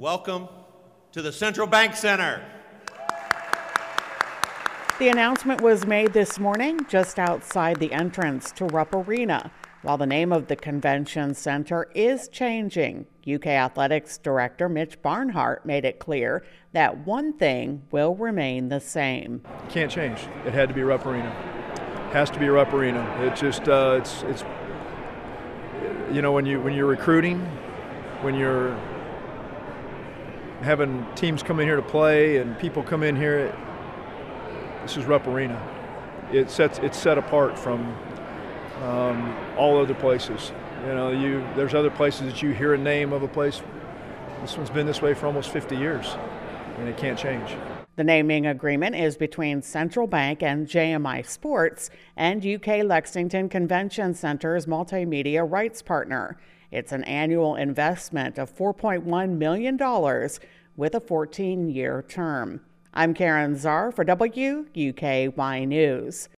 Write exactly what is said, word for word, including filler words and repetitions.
Welcome to the Central Bank Center. The announcement was made this morning just outside the entrance to Rupp Arena. While the name of the convention center is changing, U K Athletics Director Mitch Barnhart made it clear that one thing will remain the same. Can't change. It had to be Rupp Arena. Has to be Rupp Arena. It just uh, it's it's you know when you when you're recruiting, when you're having teams come in here to play and people come in here, it, this is Rupp Arena. It sets it's set apart from um, all other places. You know, you there's other places that you hear a name of a place. This one's been this way for almost fifty years, and it can't change. The naming agreement is between Central Bank and J M I Sports and U K Lexington Convention Center's multimedia rights partner. It's an annual investment of four point one million dollars with a fourteen-year term. I'm Karen Czar for W U K Y News.